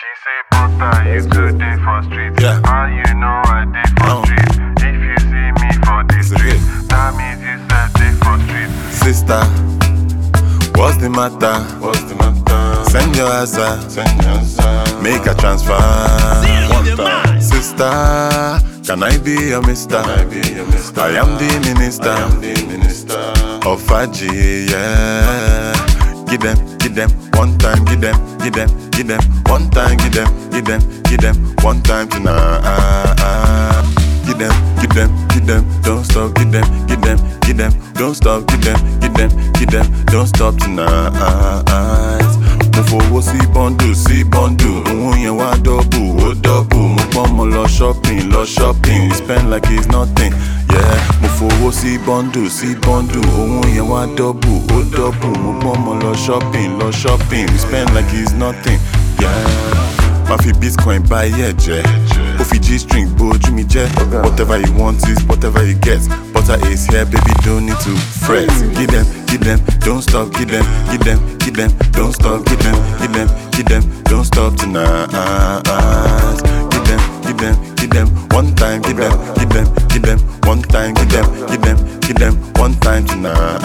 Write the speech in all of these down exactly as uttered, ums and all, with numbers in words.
She say, butter, you too dey for street. Yeah. How you know I dey for Oh. street? If you see me for the It's a street, hit. that means you said dey for street. Sister, what's the matter? What's the matter? Send your answer, Send your answer. make a transfer. One time. Sister, can I be your mister? I be your mister. I am the minister I am the minister. of Faji, yeah. Give them, give them, one time, give them, give them, give them, one time, give them, give them, give them, one time tonight. Give them, give them, give them, don't stop, give them, give them, give them, don't stop, give them, give them, give them, don't stop tonight. Mo fowó sí bọ́ndù, sí bọ́ndù, òun yẹn wá dọ́bù, ó dọ́bù. Mo pọ́n mo lọ shopping, lọ shopping, we spend like it's nothing. Yeah, mo fowó sí bọ́ndù, sí bọ́ndù, òun yẹn wá dọ́bù, ó dọ́bù. Mo pọ́n mo lọ shopping, lọ shopping, we spend like it's nothing. Yeah, ma fi bitcoin buy ẹ̀jẹ̀, ó fi G-string bójú mi jẹ́. Whatever you want is whatever you get. Butter is here, baby, don't need to fret. Give them, give them, don't stop, give them, give them, give them, don't stop, give them, give them, give them, don't stop tonight. Give them, give them, give them, one time, give them, give them, give them, one time, give them, give them, give them, one time tonight.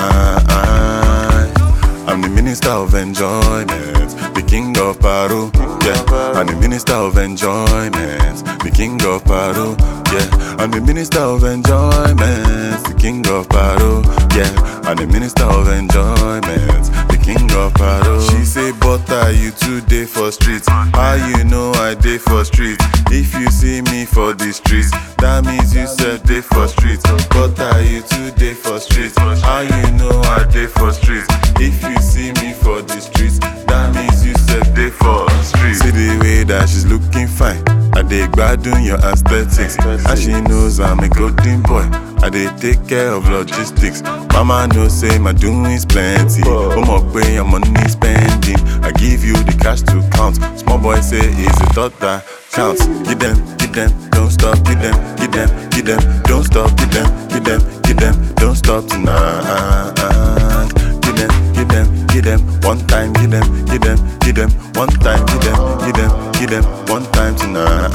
I'm the minister of enjoyment, the king of Paro, yeah. I'm the minister of enjoyment, the king of Paro, yeah. I'm the minister of enjoyment, the king of Paro, yeah. I'm the minister of enjoyment, the king of Paro. She say, butter, you too dey for street. How you know I dey for street? If you see me for the streets, that means you said dey for street. Butter, you too dey for street. How you know I dey for street? If you see me for the streets, that means you said dey for street. See the way that she's looking fine. I dey gbadun your aesthetics, and she knows I'm a golden boy. I dey take care of logistics. Mama knows say my doing's plenty. Oh my pay your money spending. I give you the cash to count. Small boy say it's a thought that counts. Give them, give them, don't stop. Give them, give them, give them, don't stop. Give them, give them, give them, don't stop tonight. Give them, give them, give them, one time. Give them, give them, give them, one time. Give them, give them, give them, one time tonight.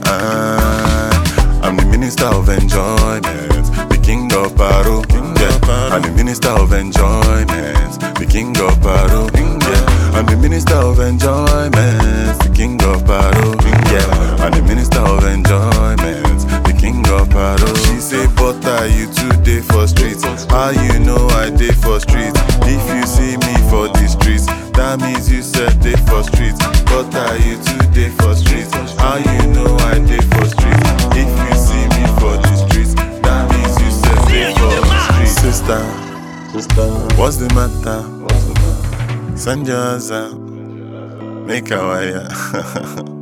I'm the minister of enjoyment, the king of Paro, yeah. I'm the minister of enjoyment, the king of Paro, yeah. I'm the minister of enjoyment, the king of Paro, yeah. I'm the minister of enjoyment, the king of Paro. She say, butter, you too dey for streets. How you know I dey for streets? If you see me for the streets, that means you said dey for streets. Butter, you too dey for streets. How you know I dey for streets? If you see me for the streets, that means you said dey for streets. Sister, sister, what's the matter? Send your answer, make a wire.